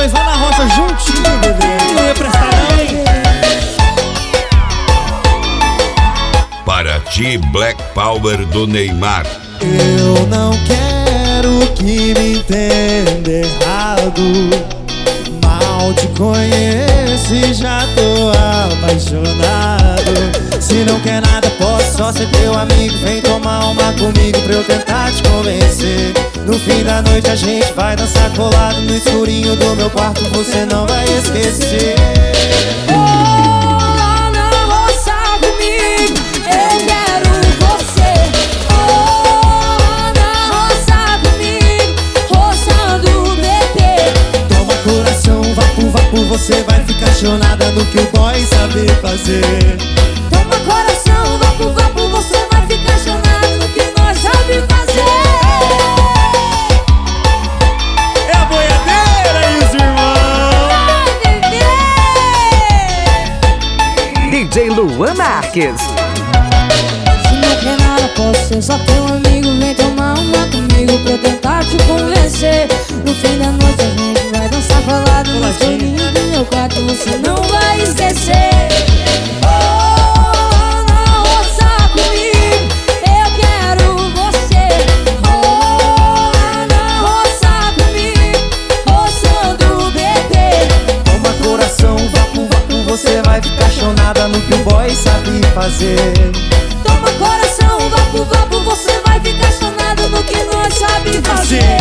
nós lá na roça juntinho, bebê. Não ia prestar não, hein? Para ti, Black Power do Neymar. Eu não quero que me entenda errado. Mal te conheço e já tô apaixonado. Se não quer nada, posso só ser teu amigo. Vem tomar uma comigo pra eu tentar te convencer. No fim da noite a gente vai dançar colado no escurinho do meu quarto, você não vai esquecer. Você vai ficar apaixonada no que o boy sabe fazer. Toma coração, vapo, vapo, você vai ficar apaixonada no que nós sabe fazer. É a boiadeira e os irmãos. DJ Luan Marques. Se não quer nada, posso ser só teu amigo. Vem tomar uma comigo pra eu tentar te convencer. No fim da noite a gente vai dançar colado no escurinho do meu quarto, você não vai esquecer. Oh, não roça comigo, eu quero você. Oh, não roça comigo, roçando o bebê. Toma coração, vapo, vapo, você vai ficar apaixonada no que o boy sabe fazer. Toma coração, vapo, vapo, você vai ficar apaixonado no que nós sabe fazer.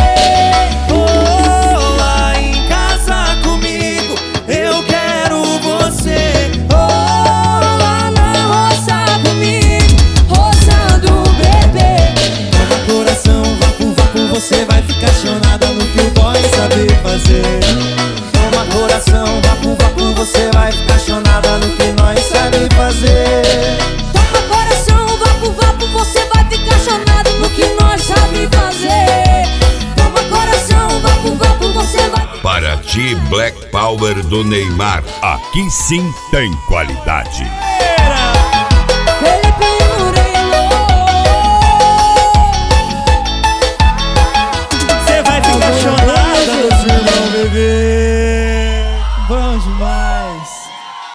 Você vai ficar apaixonada no que o boy sabe fazer. Toma coração, vapo, vapo, você vai ficar apaixonada no que nós sabe fazer. Toma coração, vapo, vapo, você vai ficar apaixonado no que nós sabe fazer. Toma coração, vapo, vapo, você vai. Para ti, Black Power do Neymar. Aqui sim tem qualidade.